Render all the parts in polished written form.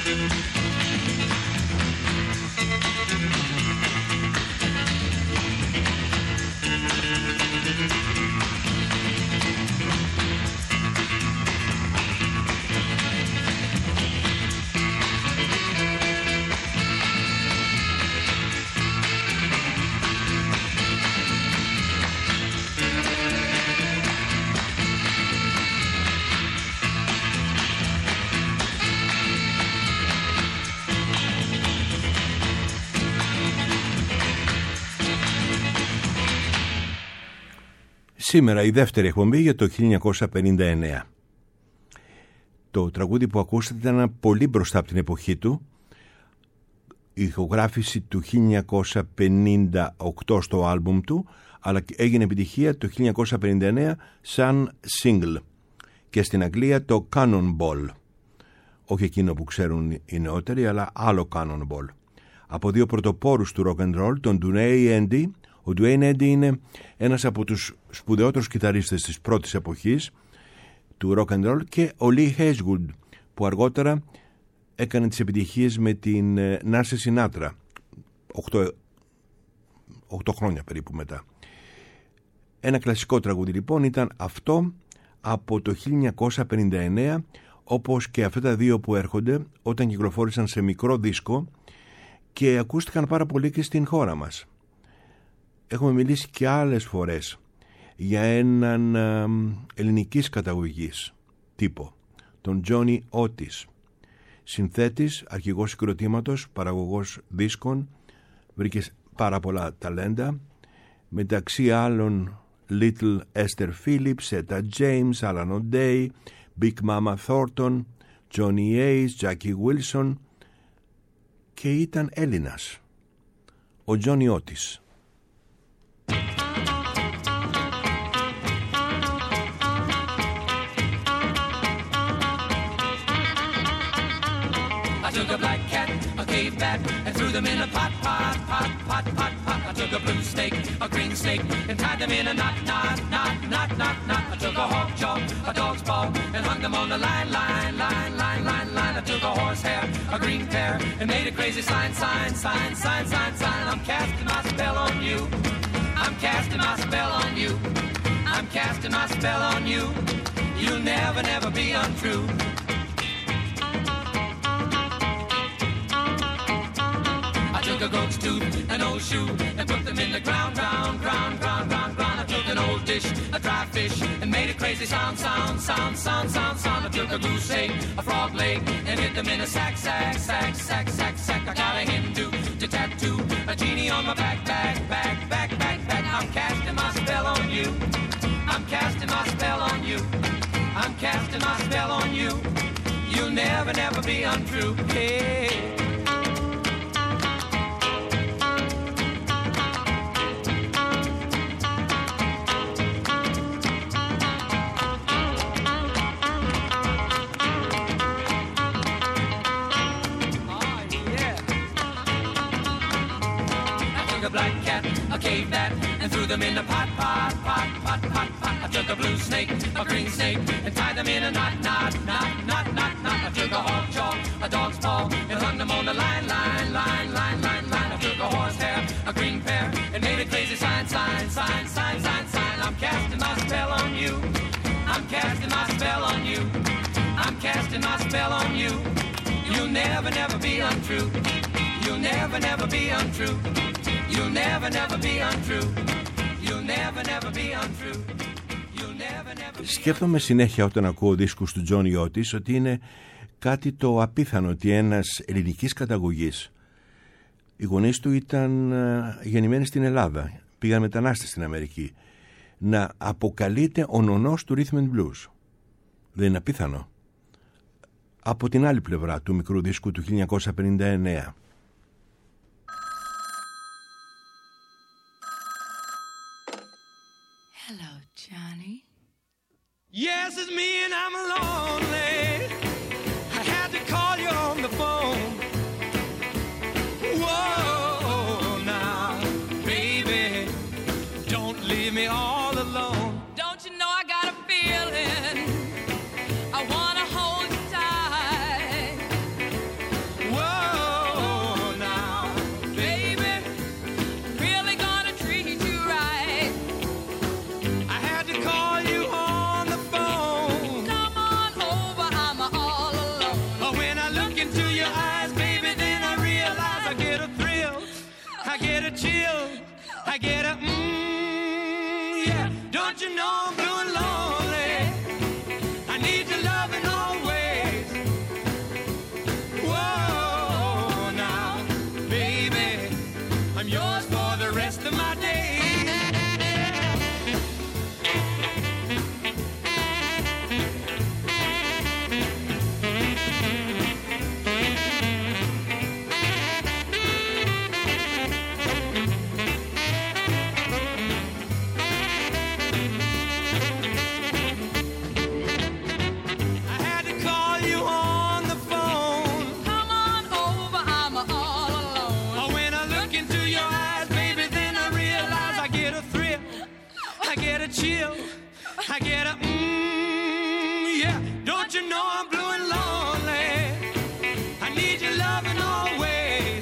Σήμερα η δεύτερη εκπομπή για το 1959. Το τραγούδι που ακούσατε ήταν πολύ μπροστά από την εποχή του. Η ηχογράφηση του 1958 στο άλμπουμ του, αλλά έγινε επιτυχία το 1959 σαν single. Και στην Αγγλία το Cannonball. Όχι εκείνο που ξέρουν οι νεότεροι, αλλά άλλο Cannonball. Από δύο πρωτοπόρους του rock and roll, τον Duane Eddy. Ο Duane Eddy είναι ένας από τους σπουδαιότερους κιθαρίστες της πρώτης εποχής του rock and roll, και ο Lee Hazelwood, που αργότερα έκανε τις επιτυχίες με την Nancy Sinatra 8 χρόνια περίπου μετά. Ένα κλασικό τραγούδι λοιπόν ήταν αυτό από το 1959, όπως και αυτά τα δύο που έρχονται, όταν κυκλοφόρησαν σε μικρό δίσκο και ακούστηκαν πάρα πολύ και στην χώρα μας. Έχουμε μιλήσει και άλλες φορές για έναν ελληνικής καταγωγής τύπο, τον Johnny Otis, συνθέτης, αρχηγός συγκροτήματος, παραγωγός δίσκων, βρήκε πάρα πολλά ταλέντα, μεταξύ άλλων Little Esther Phillips, Etta James, Alan O'Day, Big Mama Thornton, Johnny Ace, Jackie Wilson, και ήταν Έλληνας, ο Johnny Otis. I took a black cat, a cave bat, and threw them in a pot, pot, pot, pot, pot, pot. I took a blue snake, a green snake, and tied them in a knot, knot, knot, knot, knot, knot. I took a hawk jaw, a dog's paw, and hung them on the line, line, line, line, line, line. I took a horsehair, a green pear, and made a crazy sign, sign, sign, sign, sign, sign. I'm casting my spell on you. I'm casting my spell on you. I'm casting my spell on you. You'll never, never be untrue. I took a goat's tooth, an old shoe, and put them in the ground, ground, ground, ground, ground, ground. I took an old dish, a dry fish, and made a crazy sound, sound, sound, sound, sound, sound. I took a goose egg, a frog leg, and hid them in a sack, sack, sack, sack, sack, sack. I got a Hindu to tattoo, a genie on my back, back, back, back, back, back. I'm casting my spell on you. I'm casting my spell on you. I'm casting my spell on you. You'll never, never be untrue. Hey. A black cat, a cave bat, and threw them in the pot, pot, pot, pot, pot, pot. I took a blue snake, a green snake, and tied them in a knot, knot, knot, knot, knot, knot. I took a hawk jaw, a dog's paw, and hung them on the line, line, line, line, line, line. I took a horsehair, a green pear, and made a crazy sign, sign, sign, sign, sign, sign. I'm casting my spell on you. I'm casting my spell on you. I'm casting my spell on you. You'll never, never be untrue. You'll never, never be untrue. You'll never, never be untrue. You'll never, never be untrue. You'll never, never be. Σκέφτομαι συνέχεια όταν ακούω δίσκους του Johnny Otis ότι είναι κάτι το απίθανο ότι ένας ελληνικής καταγωγής, οι γονείς του ήταν γεννημένοι στην Ελλάδα, πήγαν μετανάστες στην Αμερική, να αποκαλείται ο νονός του Rhythm and Blues. Δεν είναι απίθανο? Από την άλλη πλευρά του μικρού δίσκου του 1959. Hello, Johnny. Yes, it's me and I'm lonely. I had to call you on the phone. Whoa, now, baby, don't leave me all alone. Don't you know I got a feeling I wanna hold you tight. I get a yeah. Don't you know I'm blue and lonely? I need your loving always. Whoa, now, baby, I'm yours for the rest of my days. Chill, I get a yeah. Don't you know I'm blue and lonely? I need your loving always.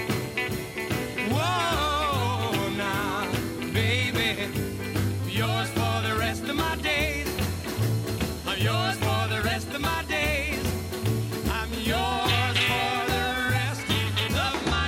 Whoa, now, baby, yours for the rest of my days. I'm yours for the rest of my days. I'm yours for the rest of my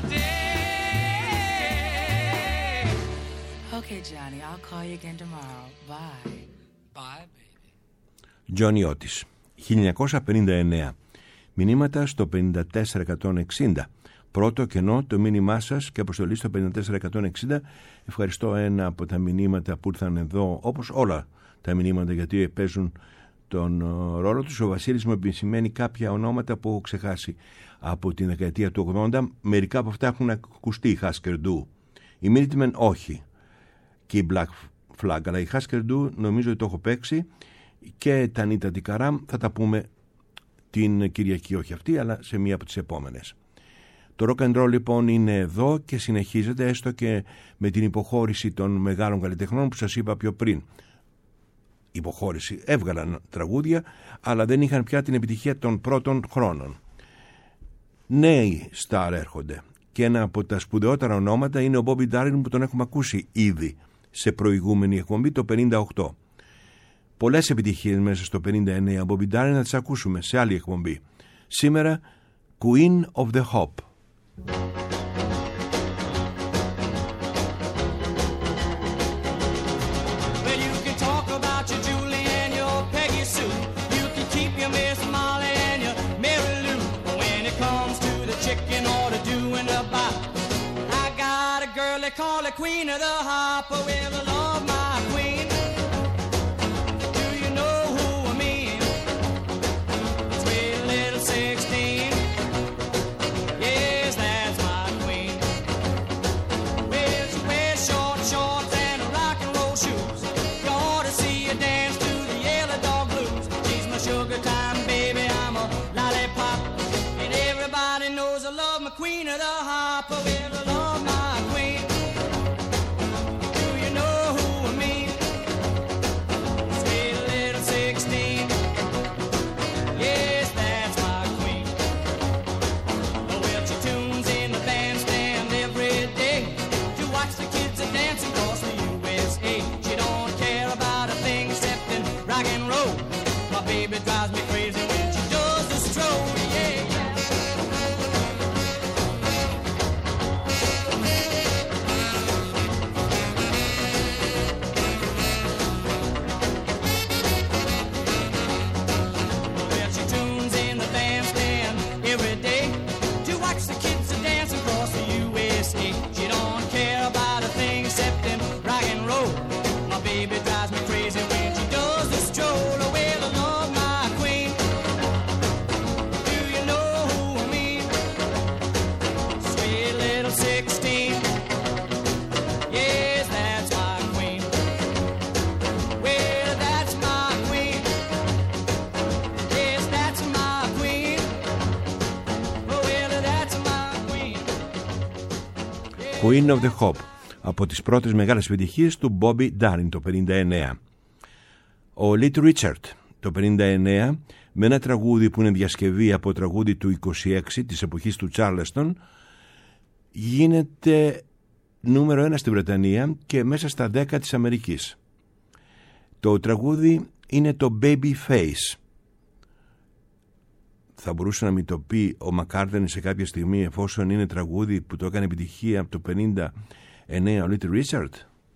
days. Okay, Johnny, I'll call you again tomorrow. Bye. Bye, baby. Johnny Otis, 1959. Μηνύματα στο 54160. Πρώτο κενό το μήνυμά σας και αποστολή στο 54160. Ευχαριστώ ένα από τα μηνύματα που ήρθαν εδώ, όπως όλα τα μηνύματα, γιατί παίζουν τον ρόλο τους. Ο Βασίλης μου επισημαίνει κάποια ονόματα που έχω ξεχάσει από την δεκαετία του 80. Μερικά από αυτά έχουν ακουστεί. Η Husker Du, η Minutemen όχι, και η Black Flag, αλλά η Husker Du νομίζω ότι το έχω παίξει, και τα Νίτα Τικαράμ θα τα πούμε την Κυριακή, όχι αυτή, αλλά σε μία από τις επόμενες. Το rock and roll λοιπόν είναι εδώ και συνεχίζεται, έστω και με την υποχώρηση των μεγάλων καλλιτεχνών που σας είπα πιο πριν. Υποχώρηση, έβγαλαν τραγούδια, αλλά δεν είχαν πια την επιτυχία των πρώτων χρόνων. Νέοι στάρ έρχονται, και ένα από τα σπουδαιότερα ονόματα είναι ο Bobby Darin, που τον έχουμε ακούσει ήδη σε προηγούμενη εκπομπή το 58. Πολλές επιτυχίες μέσα στο 59 Bobby Darin, να τις ακούσουμε σε άλλη εκπομπή. Σήμερα Queen of the Hop. Call her Queen of the Hop, well, I love my queen. Do you know who I mean? Sweet little 16. Yes, that's my queen. Well, she wears short shorts and rock and roll shoes. You ought to see her dance to the Yellow Dog Blues. She's my sugar time baby, I'm a lollipop, and everybody knows I love my Queen of the Hop. Well, I love my queen. Baby drives me crazy when she does the stroll, yeah, yeah. Well, she tunes in the bandstand every day to watch the kids a dance across the USA. She don't care about a thing except in rock and roll. My baby drives me crazy when she does the stroll. Queen of the Hop, από τις πρώτες μεγάλες επιτυχίες του Bobby Darin το 59. Ο Little Richard το 59, με ένα τραγούδι που είναι διασκευή από τραγούδι του 26 της εποχής του Charleston, γίνεται νούμερο 1 στην Βρετανία και μέσα στα 10 της Αμερικής. Το τραγούδι είναι το Baby Face. Θα μπορούσε να μην το πει ο Μακάρτεν σε κάποια στιγμή, εφόσον είναι τραγούδι που το έκανε επιτυχία από το 9 ο Little Richard.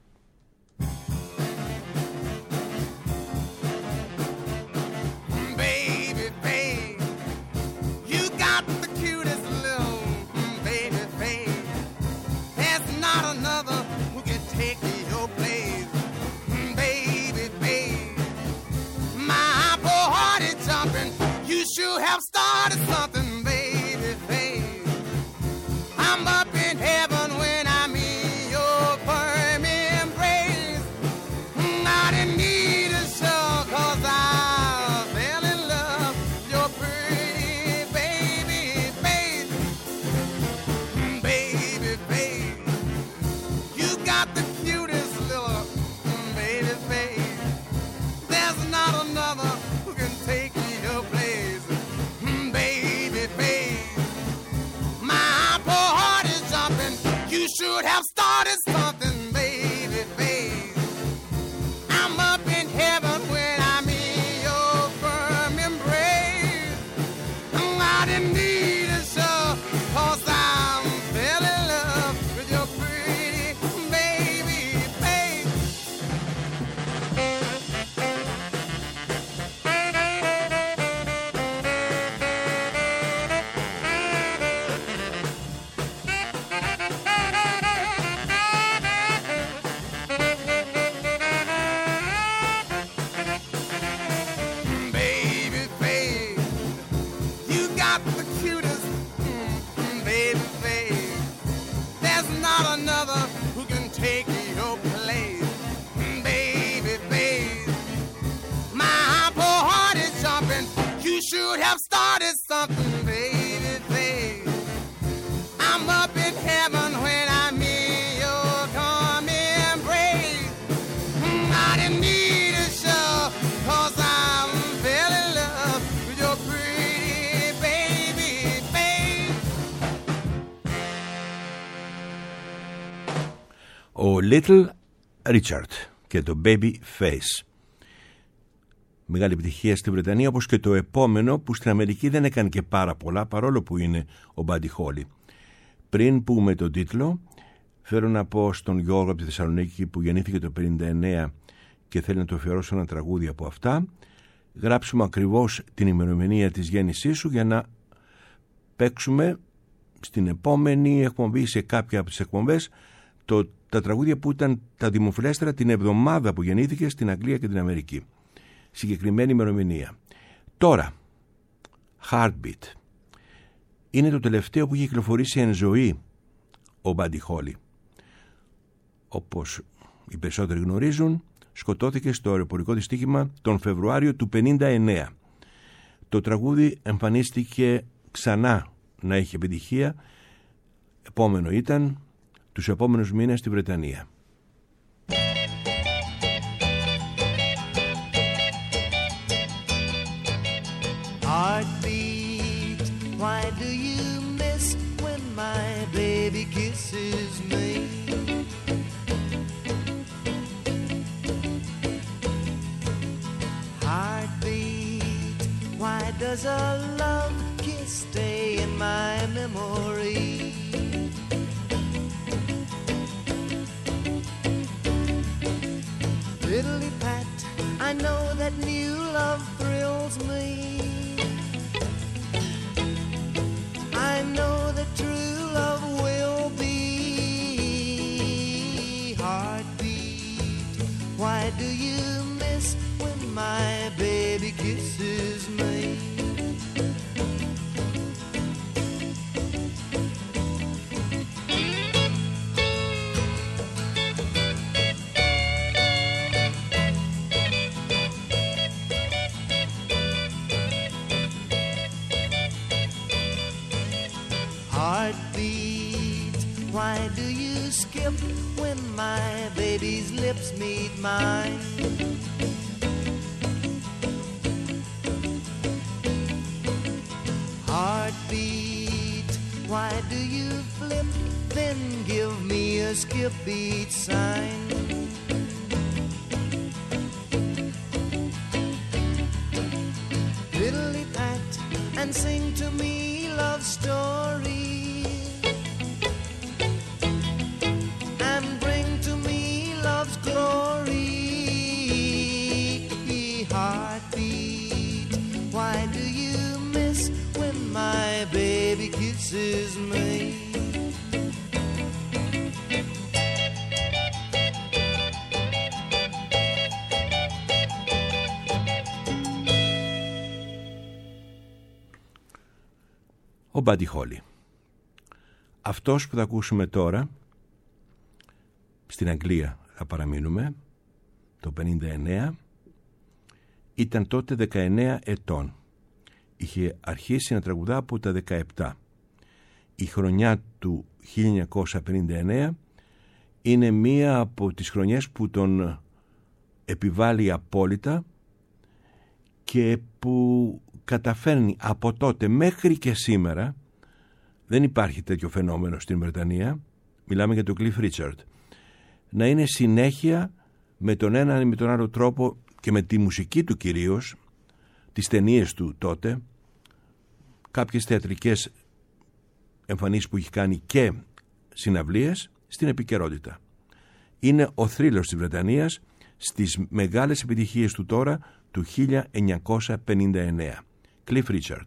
Ο Little Richard και το Baby Face. Μεγάλη επιτυχία στη Βρετανία, όπως και το επόμενο που στην Αμερική δεν έκανε και πάρα πολλά, παρόλο που είναι ο Buddy Holly. Πριν πούμε τον τίτλο, θέλω να πω στον Γιώργο από τη Θεσσαλονίκη που γεννήθηκε το 59 και θέλει να του αφιερώσω ένα τραγούδι από αυτά. Γράψουμε ακριβώς την ημερομηνία της γέννησής σου για να παίξουμε στην επόμενη εκπομπή, σε κάποια από τις εκπομπές, τα τραγούδια που ήταν τα δημοφιλέστερα την εβδομάδα που γεννήθηκε στην Αγγλία και την Αμερική. Συγκεκριμένη ημερομηνία. Τώρα, Heartbeat. Είναι το τελευταίο που έχει κυκλοφορήσει εν ζωή ο Buddy Holly. Όπως οι περισσότεροι γνωρίζουν, σκοτώθηκε στο αεροπορικό δυστύχημα τον Φεβρουάριο του 59. Το τραγούδι εμφανίστηκε ξανά να έχει επιτυχία. Επόμενο ήταν τους επόμενους μήνες στη Βρετανία. Heartbeat, why do you miss when my baby kisses me? Heartbeat, why does a love kiss stay in my memory? Diddly pat, I know that new love thrills me. I know that true love will be. Heartbeat, why do you miss when my baby kisses me? Heartbeat, why do you skip when my baby's lips meet mine? Heartbeat, why do you flip, then give me a skip beat sign? Diddly pat and sing to me love stories, and pleases me. Ο Buddy Holly. Αυτός που θα ακούσουμε τώρα, στην Αγγλία θα παραμείνουμε, το 59, ήταν τότε 19 ετών. Είχε αρχίσει να τραγουδά από τα 17. Η χρονιά του 1959 είναι μία από τις χρονιές που τον επιβάλλει απόλυτα και που καταφέρνει από τότε μέχρι και σήμερα, δεν υπάρχει τέτοιο φαινόμενο στην Βρετανία, μιλάμε για τον Cliff Richard, να είναι συνέχεια με τον ένα ή με τον άλλο τρόπο και με τη μουσική του κυρίως, τις ταινίες του τότε, κάποιες θεατρικές εμφανίσεις που έχει κάνει και συναυλίες στην επικαιρότητα. Είναι ο θρύλος της Βρετανίας στις μεγάλες επιτυχίες του τώρα του 1959. Cliff Richard.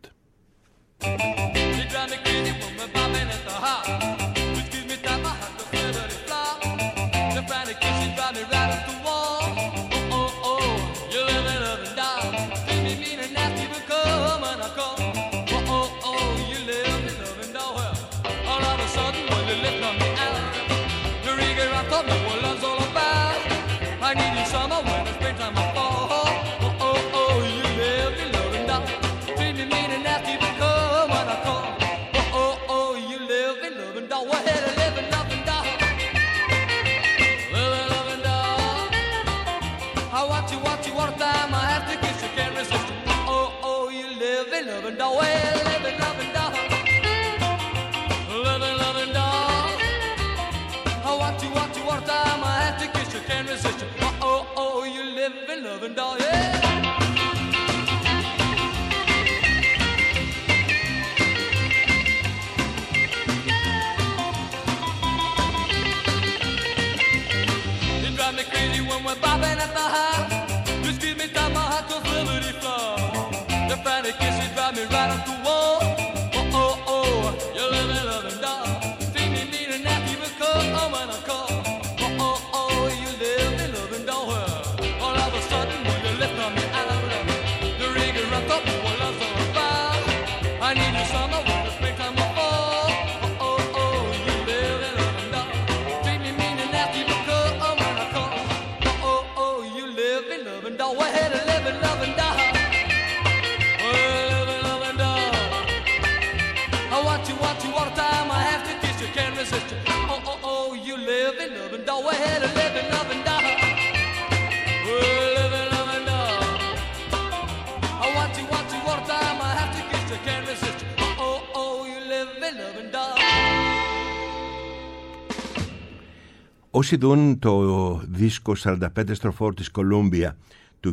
Όσοι δουν το δίσκο 45 στροφών της Columbia του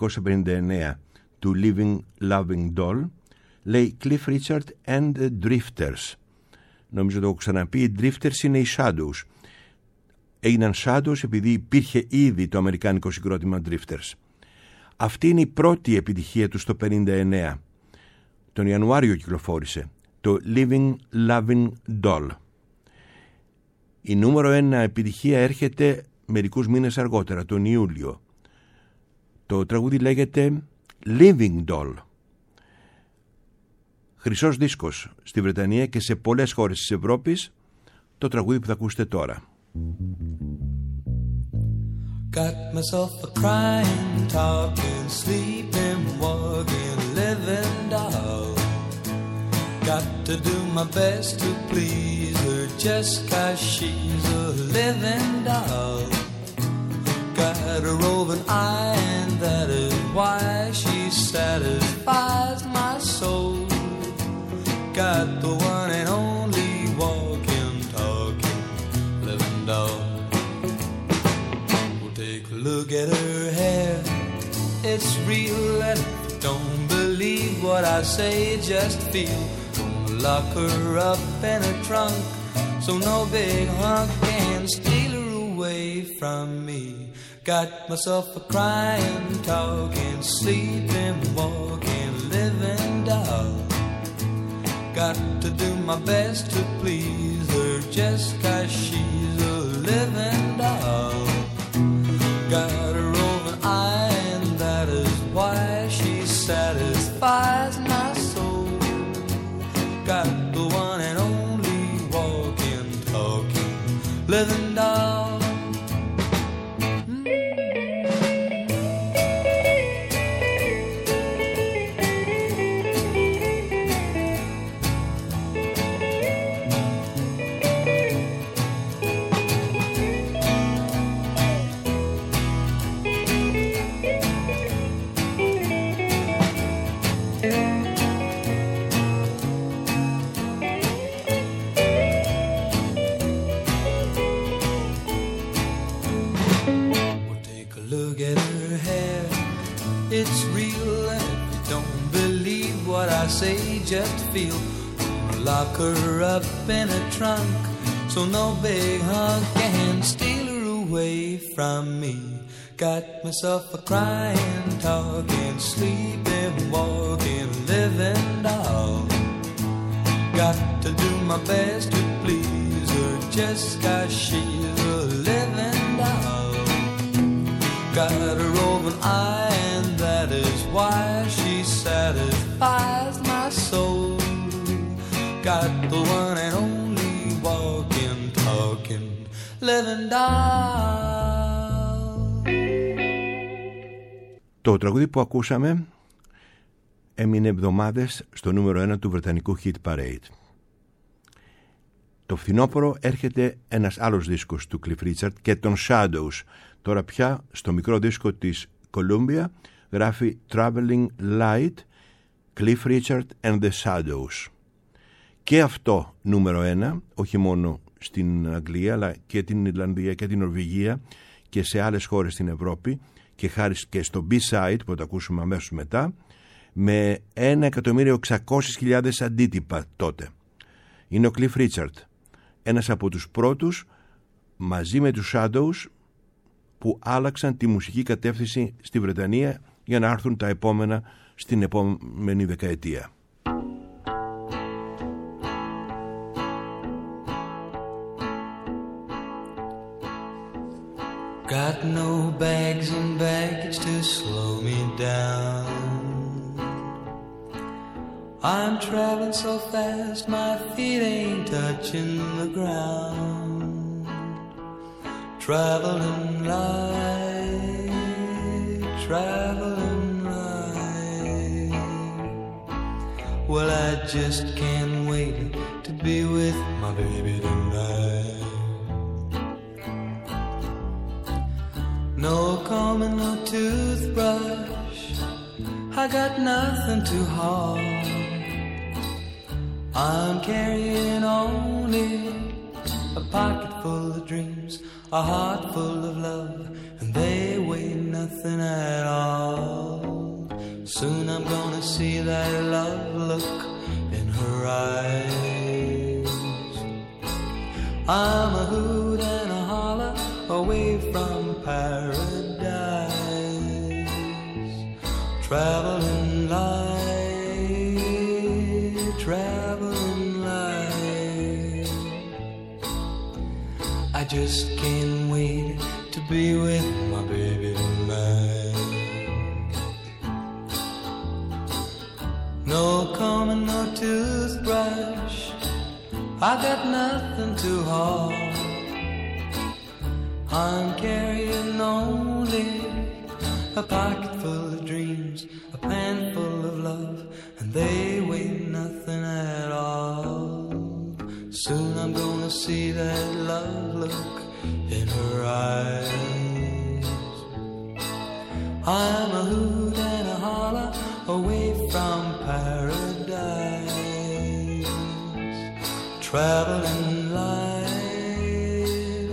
1959 του Living Loving Doll, λέει Cliff Richard and the Drifters. Νομίζω το έχω ξαναπεί, οι Drifters είναι οι Shadows. Έγιναν Shadows επειδή υπήρχε ήδη το αμερικάνικο συγκρότημα Drifters. Αυτή είναι η πρώτη επιτυχία του στο 59. Τον Ιανουάριο κυκλοφόρησε το Living Loving Doll. Η νούμερο 1 επιτυχία έρχεται μερικούς μήνες αργότερα, τον Ιούλιο. Το τραγούδι λέγεται Living Doll. Χρυσός δίσκος στη Βρετανία και σε πολλές χώρες της Ευρώπης, το τραγούδι που θα ακούσετε τώρα. Got myself a crying, talking, sleeping, walking, living doll. Got to do my best to please her just 'cause she's a living doll. Got a roving eye and that is why she satisfies my soul. Got the one and only walking, talking, living doll. Well, take a look at her hair, it's real and don't believe what I say, just feel. Lock her up in a trunk so no big hunk can steal her away from me. Got myself a crying, talking, sleeping, walking, living doll. Got to do my best to please her just 'cause she's a living doll. Got a roving eye and that is why she satisfies my soul. Got the one and only walking, talking, living doll. It's real, and if you don't believe what I say, just feel. Lock her up in a trunk, so no big hunk can steal her away from me. Got myself a crying, talking, sleeping, walking, living doll. Got to do my best to please her just 'cause she's a living doll. Got a roving eye, and that is why she satisfies my soul. Got the one and only walking, talking, living doll. Το τραγούδι που ακούσαμε έμεινε εβδομάδες στο νούμερο 1 του βρετανικού Hit Parade. Το φθινόπωρο έρχεται ένας άλλος δίσκος του Cliff Richard και των Shadows. Τώρα πια στο μικρό δίσκο της Columbia γράφει Traveling Light, Cliff Richard and the Shadows. Και αυτό νούμερο 1, όχι μόνο στην Αγγλία αλλά και την Ιρλανδία και την Νορβηγία και σε άλλες χώρες στην Ευρώπη, και χάρη και στο B-side που θα το ακούσουμε αμέσως μετά, με 1.600.000 αντίτυπα τότε. Είναι ο Cliff Richard, ένας από τους πρώτους μαζί με τους Shadows που άλλαξαν τη μουσική κατεύθυνση στη Βρετανία για να έρθουν τα επόμενα στην επόμενη δεκαετία. Got no bags and baggage to slow me down. I'm traveling so fast my feet ain't touching the ground. Traveling light, traveling light. Well, I just can't wait to be with my baby tonight. No comb and no toothbrush, I got nothing to haul. I'm carrying only a pocket full of dreams, a heart full of love, and they weigh nothing at all. Soon I'm gonna see that love look in her eyes. I'm a hoot and a holler away from paradise. Traveling light, traveling light. I just can't wait to be with my baby tonight. No comb and no toothbrush, I got nothing to haul. I'm carrying only a pocket full of dreams, a pan full of love, and they weigh nothing at all. Soon I'm gonna see that love look in her eyes. I'm a hoot and a holler away from paradise. Traveling light.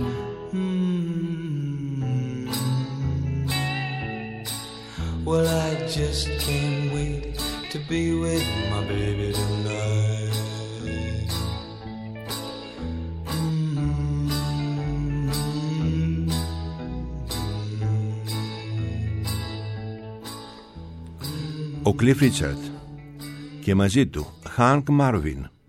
Well, I just can't wait to be with my baby tonight. Ο Cliff Richard και μαζί του Hank Marvin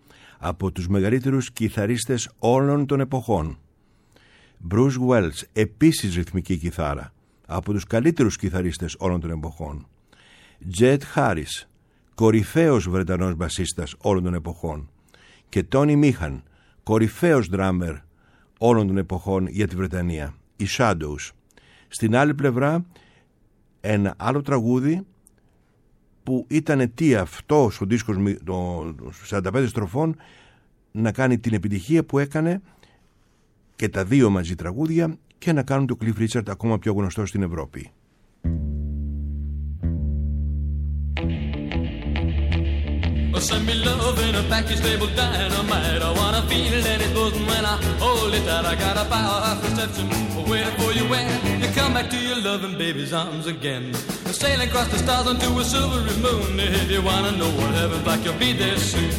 από τους μεγαλύτερους κιθαρίστες όλων των εποχών. Bruce Welch, επίσης ρυθμική κιθάρα, από τους καλύτερους κιθαρίστες όλων των εποχών. Jet Harris, κορυφαίος Βρετανός μπασίστας όλων των εποχών. Και Tony Meehan, κορυφαίος ντράμερ όλων των εποχών για τη Βρετανία. Οι Shadows. Στην άλλη πλευρά ένα άλλο τραγούδι που ήταν αιτία αυτό ο δίσκος των 45 στροφών να κάνει την επιτυχία που έκανε και τα δύο μαζί τραγούδια και να κάνουν το Cliff Richard ακόμα πιο γνωστό στην Ευρώπη. Send me love in a package labeled dynamite. I wanna feel it and it buzzing when I hold it tight. I got a power high perception waiting for you when you come back to your loving baby's arms again. Sailing across the stars onto a silvery moon. If you wanna know what heaven's like, you'll be there soon.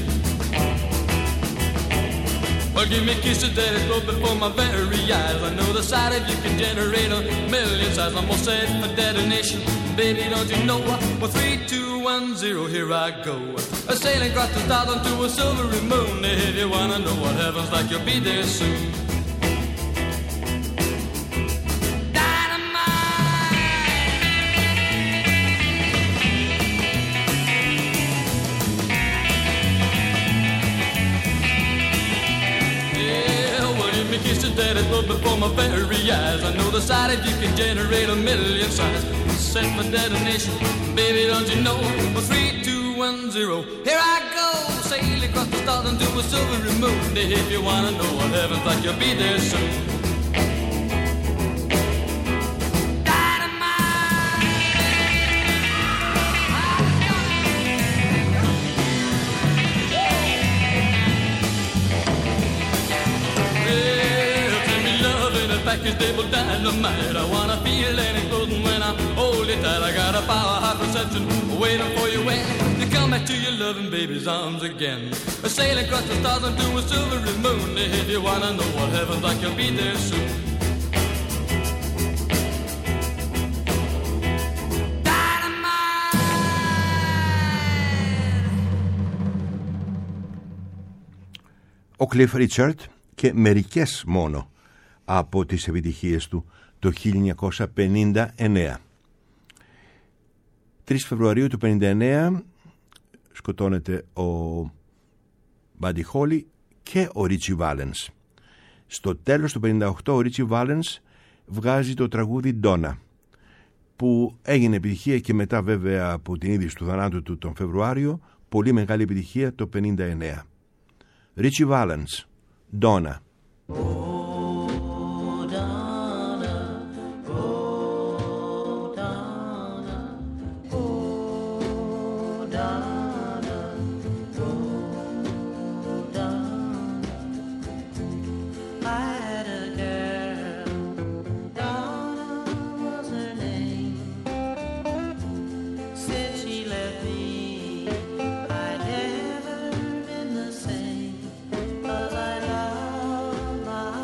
Well, give me kisses that explode before my very eyes. I know the sight of you can generate a million sighs. I'm all set for detonation. Baby, don't you know? Well, 3, 2, 1, 0, here I go. Sailing across the stars onto a silvery moon. If you wanna know what heaven's like, you'll be there soon. That is put before my very eyes. I know the sight of you can generate a million sighs. Set for detonation, baby, don't you know? Well, 3, 2, 1, 0, here I go. Sailing across the stars into a silvery moon. If you wanna know what heaven's like, you'll be there soon. Package labeled dynamite. I wanna feel it exploding when I hold it tight. I got a power high perception waiting for you when you come back to your loving baby's arms again. Sailing across the stars onto a silvery moon. If you wanna know what heaven's like, you'll be there soon. Ο Cliff Richard και μερικές μόνο από τις επιτυχίες του το 1959. 3 Φεβρουαρίου του 1959 σκοτώνεται ο Buddy Holly και ο Ritchie Valens. Στο τέλος του 1958 ο Ritchie Valens βγάζει το τραγούδι Donna, που έγινε επιτυχία και μετά βέβαια από την είδηση του θανάτου του τον Φεβρουάριο, πολύ μεγάλη επιτυχία το 1959. Ritchie Valens, Donna. My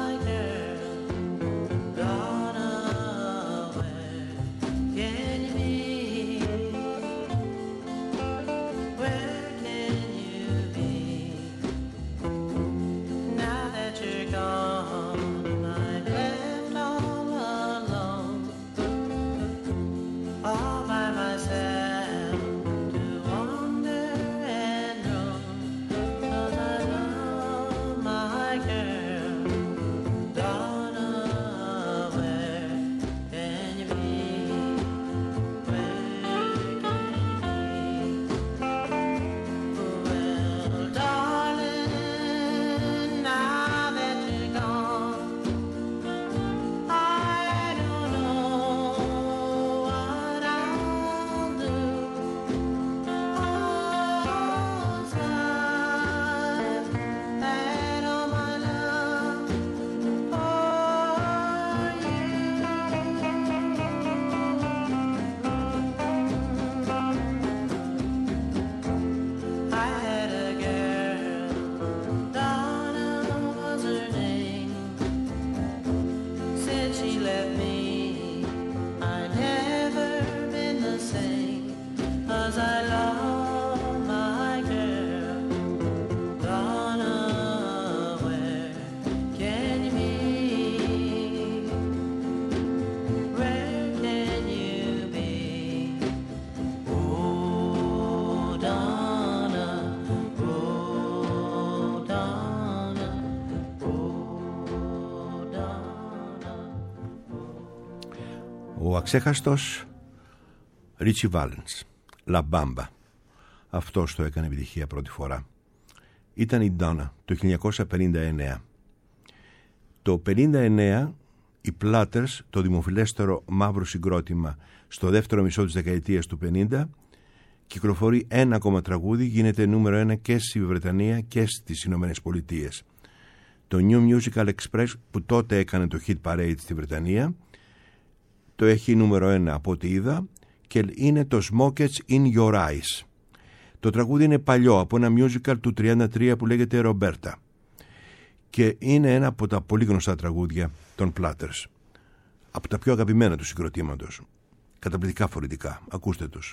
Ο αξέχαστος Ρίτσι Βάλενς, La Bamba. Αυτός το έκανε επιτυχία πρώτη φορά. Ήταν η Donna το 1959. Το 1959 οι Platters, το δημοφιλέστερο μαύρο συγκρότημα στο δεύτερο μισό της δεκαετίας του 50, κυκλοφορεί ένα ακόμα τραγούδι, γίνεται νούμερο 1 και στη Βρετανία και στις Ηνωμένες Πολιτείες. Το New Musical Express, που τότε έκανε το Hit Parade στη Βρετανία, το έχει νούμερο 1 από ό,τι είδα, και είναι το Smokers in Your Eyes. Το τραγούδι είναι παλιό, από ένα musical του 1933 που λέγεται Roberta, και είναι ένα από τα πολύ γνωστά τραγούδια των Platters, από τα πιο αγαπημένα του συγκροτήματος. Καταπληκτικά φορητικά. Ακούστε τους.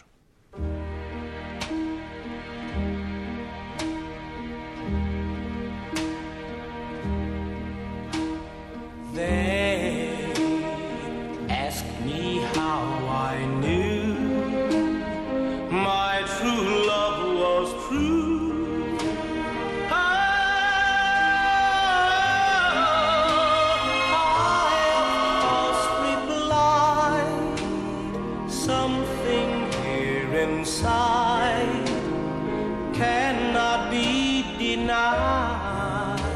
They ask me how I knew my true love was true. Inside cannot be denied.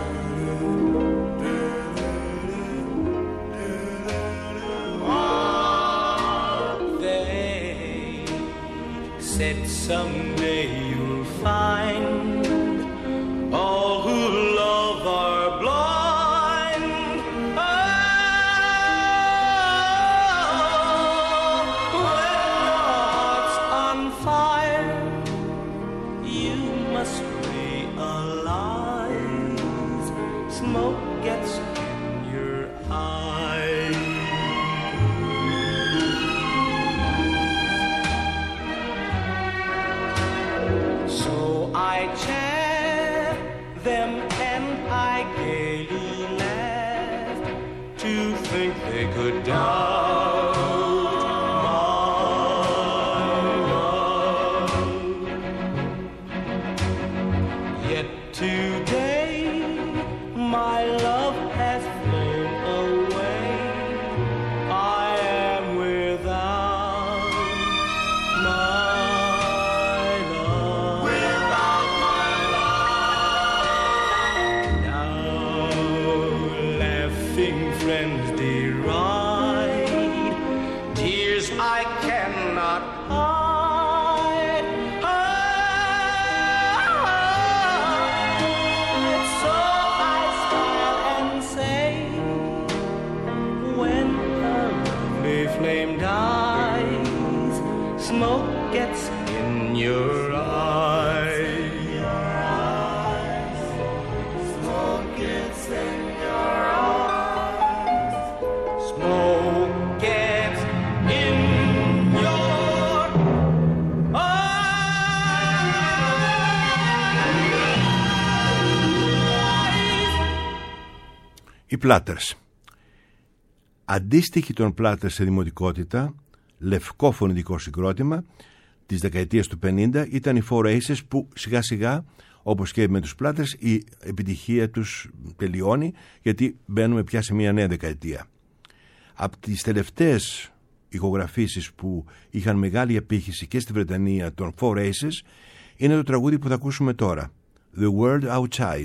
They said someday you'll find all who love are blind. Smoke gets in your eyes. So I chaff them and I gaily laughed to think they could doubt my love. Yet today my love has flown away. I am without my love. Without my love. Now laughing friends deride tears I cannot hide. So I smile and say, when a lovely flame dies, smoke gets in your eyes. Smoke gets in your eyes. Smoke gets in your Οι Platters. Αντίστοιχοι των Platters σε δημοτικότητα, λευκό φωνητικό συγκρότημα της δεκαετίας του 50 ήταν οι Four Aces, που σιγά σιγά, όπως και με τους Platters, η επιτυχία τους τελειώνει, γιατί μπαίνουμε πια σε μια νέα δεκαετία. Από τις τελευταίες ηχογραφήσεις που είχαν μεγάλη απήχηση και στη Βρετανία των Four Aces είναι το τραγούδι που θα ακούσουμε τώρα, The World Outside.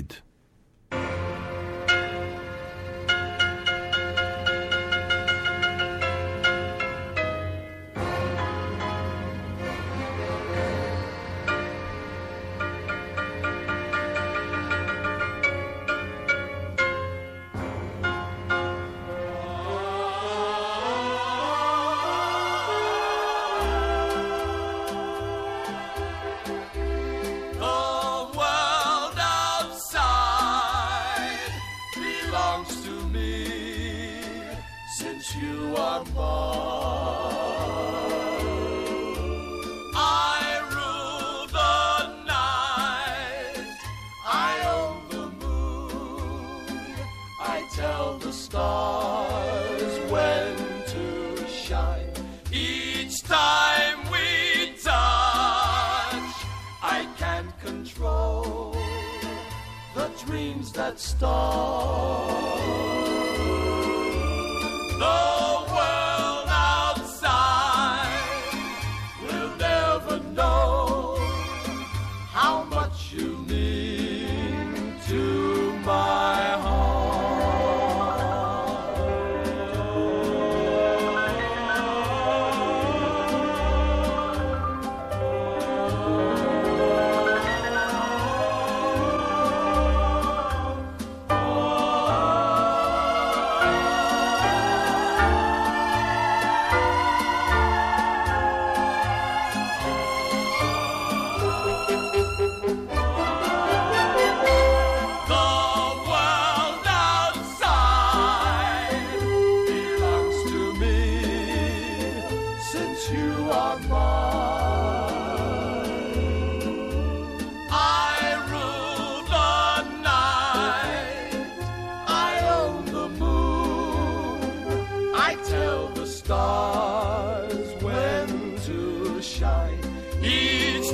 dreams that start. The world outside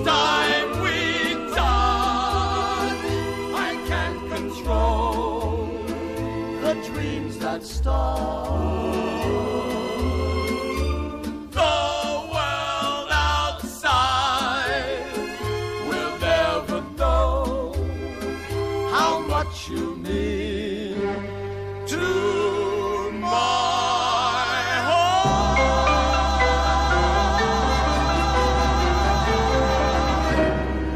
time we talk. I can't control the dreams that start. The world outside will never know how much you mean to my heart.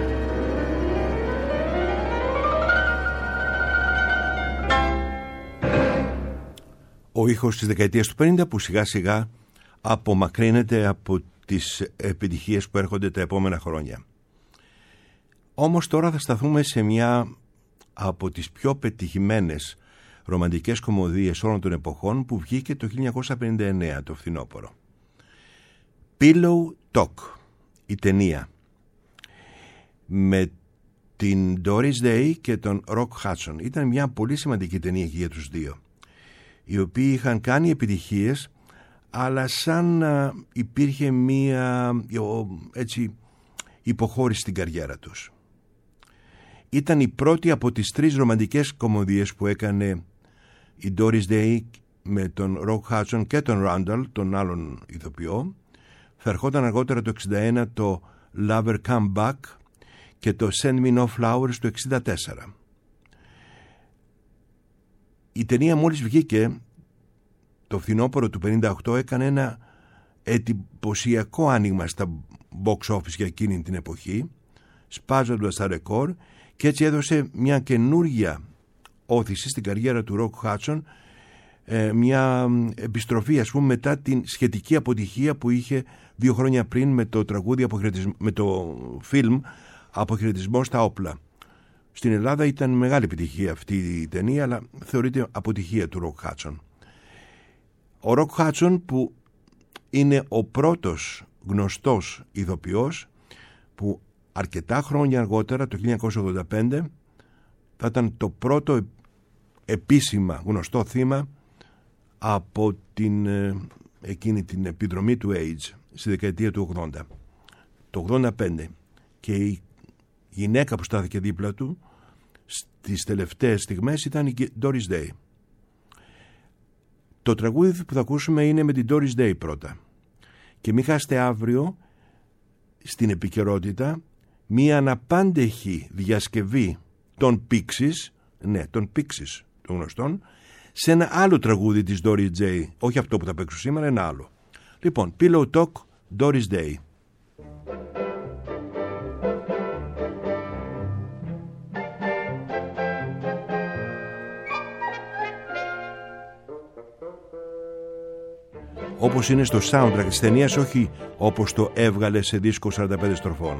Ο ήχος της δεκαετίας του 50 που σιγά σιγά απομακρύνεται από τις επιτυχίες που έρχονται τα επόμενα χρόνια. Όμως τώρα θα σταθούμε σε μια από τις πιο πετυχημένες ρομαντικές κομμωδίες όλων των εποχών που βγήκε το 1959 το φθινόπωρο. Pillow Talk, η ταινία, με την Doris Day και τον Rock Hudson. Ήταν μια πολύ σημαντική ταινία και για τους δύο, οι οποίοι είχαν κάνει επιτυχίες, αλλά σαν υπήρχε μία έτσι υποχώρηση στην καριέρα τους. Ήταν η πρώτη από τις 3 ρομαντικές κομμωδίες που έκανε η Doris Day με τον Rock Hudson και τον Randall, τον άλλον ηθοποιό. Θα ερχόταν αργότερα το 1961 το Lover Come Back και το Send Me No Flowers το 1964. Η ταινία μόλις βγήκε το φθινόπωρο του 1958 έκανε ένα εντυπωσιακό άνοιγμα στα box office για εκείνη την εποχή, σπάζοντας τα ρεκόρ, και έτσι έδωσε μια καινούργια όθηση στην καριέρα του Rock Hudson, μια επιστροφή ας πούμε μετά την σχετική αποτυχία που είχε 2 χρόνια πριν με το τραγούδι με το φιλμ «Αποχαιρετισμό στα όπλα». Στην Ελλάδα ήταν μεγάλη επιτυχία αυτή η ταινία, αλλά θεωρείται αποτυχία του Rock Hudson. Ο Rock Hudson, που είναι ο πρώτος γνωστός ηθοποιός που αρκετά χρόνια αργότερα, το 1985, θα ήταν το πρώτο επίσημα γνωστό θύμα από εκείνη την επιδρομή του AIDS στη δεκαετία του 80. Το 85, και η γυναίκα που στάθηκε δίπλα του στις τελευταίες στιγμές ήταν η Doris Day. Το τραγούδι που θα ακούσουμε είναι με την Doris Day πρώτα. Και μην χάσετε αύριο στην επικαιρότητα μία αναπάντεχη διασκευή των Pixies, των Pixies των γνωστών, σε ένα άλλο τραγούδι της Doris Day, όχι αυτό που θα παίξω σήμερα, ένα άλλο. Λοιπόν, Pillow Talk, Doris Day. Όπως είναι στο soundtrack της ταινίας, όχι όπως το έβγαλε σε δίσκο 45 στροφών.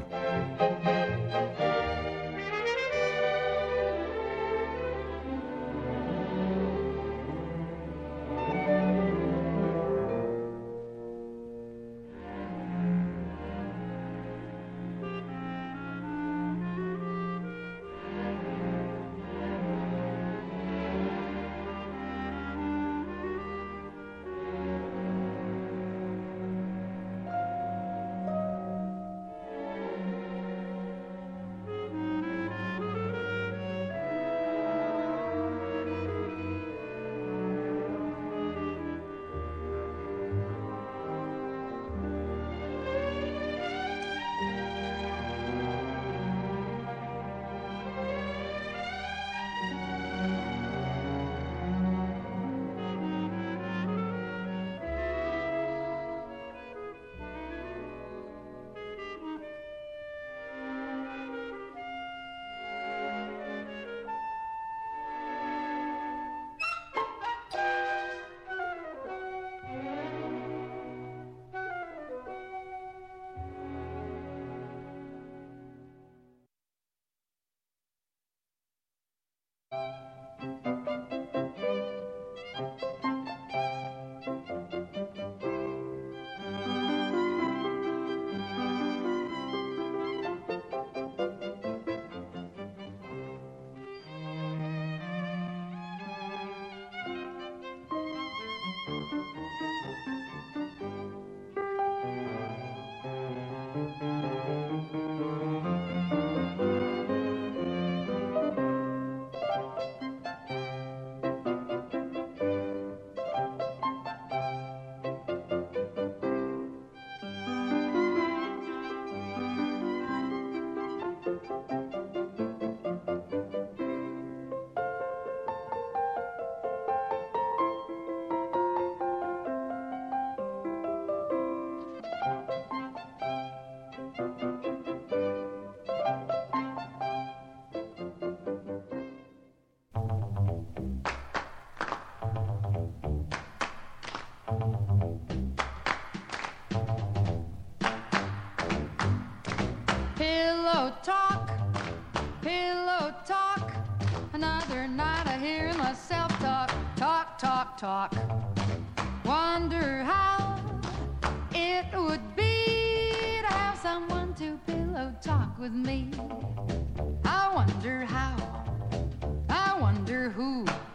talk, talk. Wonder how it would be to have someone to pillow talk with me. I wonder how, I wonder who.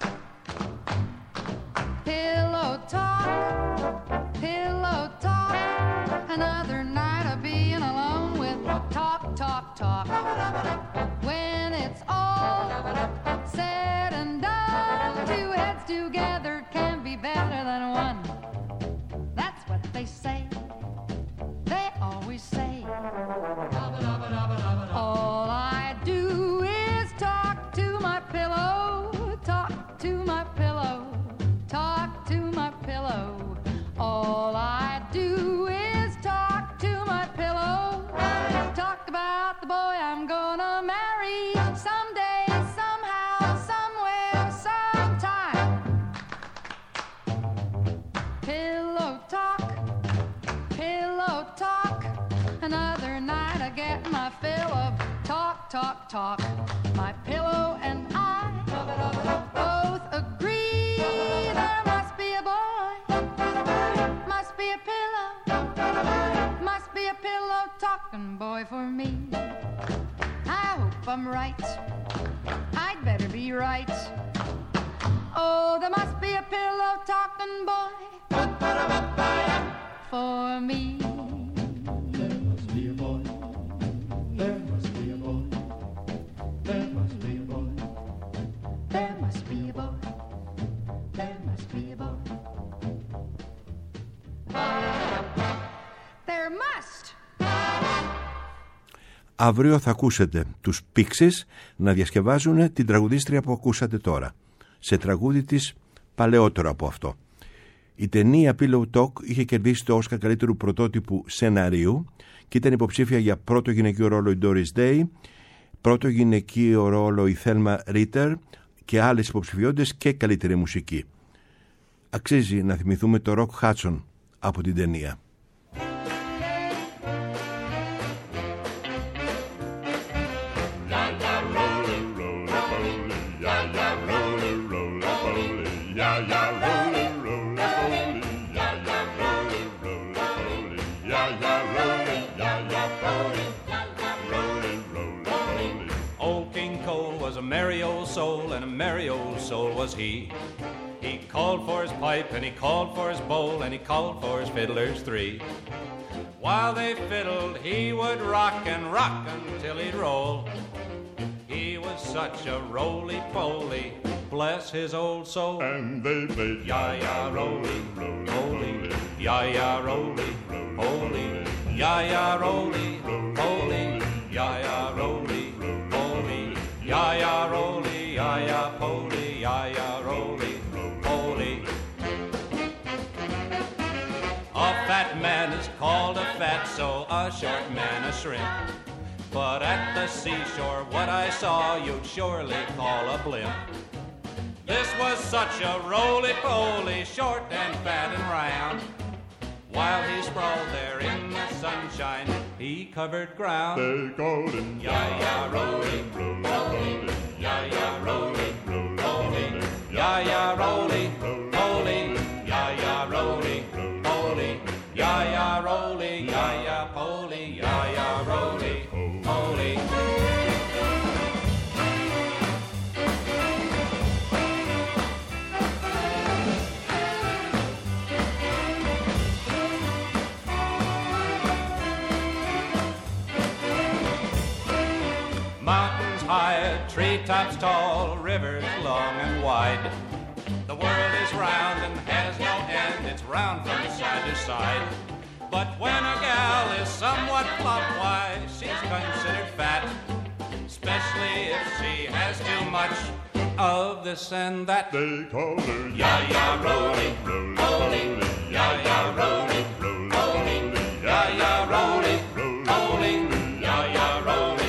Pillow talk, another night of being alone with talk, talk, talk. When it's all said and done, two heads together can be better than one. That's what they say, they always say. All I do is talk to my pillow, talk to my pillow, talk to my pillow. All I do is talk to my pillow, talk about the boy I'm gonna marry someday, somehow, somewhere, sometime. Pillow talk, another night I get my fill of talk, talk, talk. My pillow and I both agree there must be a boy, must be a pillow, must be a pillow talking boy for me. I hope I'm right, I'd better be right. Oh, there must be a pillow talking boy for me. There must be a boy, there must be a boy, there must be a boy, There must be a boy, there must be a boy. There must. Αύριο θα ακούσετε τους Pixies να διασκευάζουν την τραγουδίστρια που ακούσατε τώρα, σε τραγούδι της παλαιότερο από αυτό. Η ταινία Pillow Talk είχε κερδίσει το Όσκαρ καλύτερου πρωτότυπου σεναρίου και ήταν υποψήφια για πρώτο γυναικείο ρόλο η Doris Day, πρώτο γυναικείο ρόλο η Thelma Ritter και άλλες υποψηφιότητες και καλύτερη μουσική. Αξίζει να θυμηθούμε το Rock Hudson από την ταινία. Merry old soul, and a merry old soul was he. He called for his pipe, and he called for his bowl, and he called for his fiddlers three. While they fiddled, he would rock until he'd roll. He was such a roly-poly, bless his old soul. And they played ya-ya roly, holy, ya-ya roly, holy, ya-ya roly, holy, ya-ya roly, holy. Ya-ya roly, ya-ya poly, ya-ya roly, poly. A fat man is called a fat, so a short man a shrimp. But at the seashore, what I saw you'd surely call a blimp. This was such a roly-poly, short and fat and round. While he sprawled there in the sunshine, he covered ground. They called him ya-ya roly, roly, ya-ya roly, roly, ya-ya roly, roly, ya-ya roly, roly, ya-ya roly, ya-ya poly, ya-ya roly, poly. Mountains high, treetops tall, rivers long and wide. The world is round and has no end, it's round from side to side. But when a gal is somewhat plump, why, she's considered fat, especially if she has too much of this and that. They called her ya-ya roly, roly, ya-ya roly, roly, ya-ya roly, roly, ya-ya roly.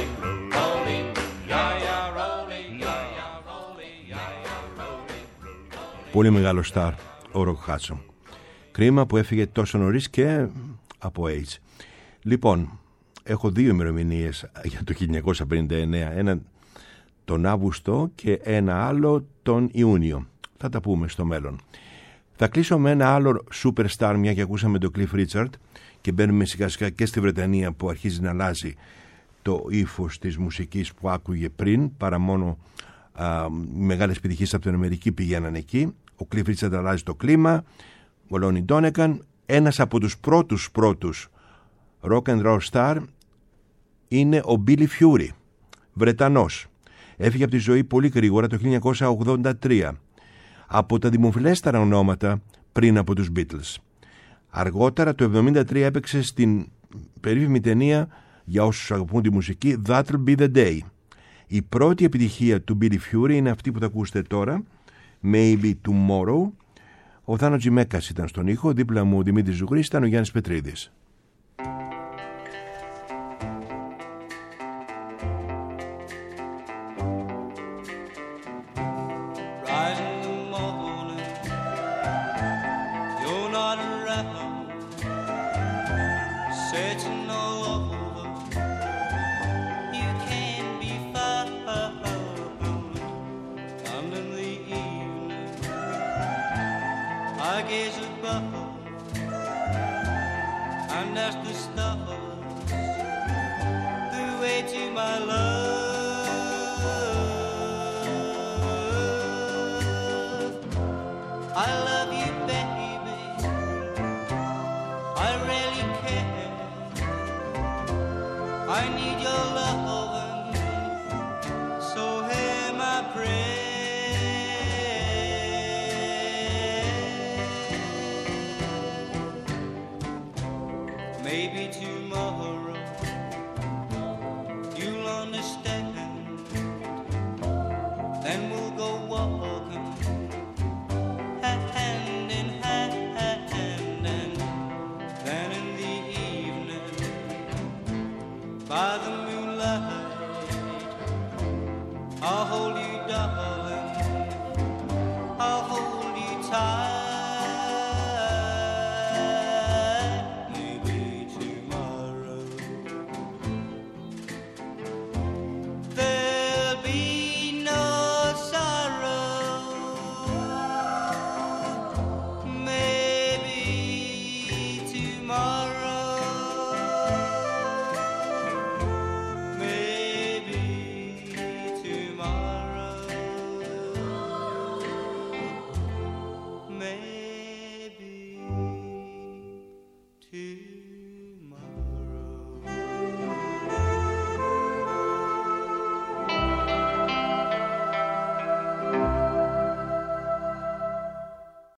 Πολύ μεγάλο στάρ ο Rock Hudson. Κρίμα που έφυγε τόσο νωρίς και από AIDS. Λοιπόν, έχω δύο ημερομηνίες για το 1959. Ένα τον Αύγουστο και ένα άλλο τον Ιούνιο. Θα τα πούμε στο μέλλον. Θα κλείσω με ένα άλλο superstar, μια και ακούσαμε τον Cliff Richard και μπαίνουμε σιγά σιγά και στη Βρετανία που αρχίζει να αλλάζει το ύφος της μουσικής που άκουγε πριν, παρά μόνο μεγάλες επιτυχίες από την Αμερική πηγαίναν εκεί. Ο Cliff Richard αλλάζει το κλίμα. Ο Lonnie Donegan, ένας από τους πρώτους rock and roll star, είναι ο Billy Fury, Βρετανός. Έφυγε από τη ζωή πολύ γρήγορα το 1983, από τα δημοφιλέστερα ονόματα πριν από τους Beatles. Αργότερα το 1973 έπαιξε στην περίφημη ταινία, για όσους αγαπούν τη μουσική, That'll Be The Day. Η πρώτη επιτυχία του Billy Fury είναι αυτή που θα ακούσετε τώρα, Maybe Tomorrow. Ο Θάνο Τζιμέκας ήταν στον ήχο, δίπλα μου ο Δημήτρης Ζουγρής, ήταν ο Γιάννης Πετρίδης. Maybe to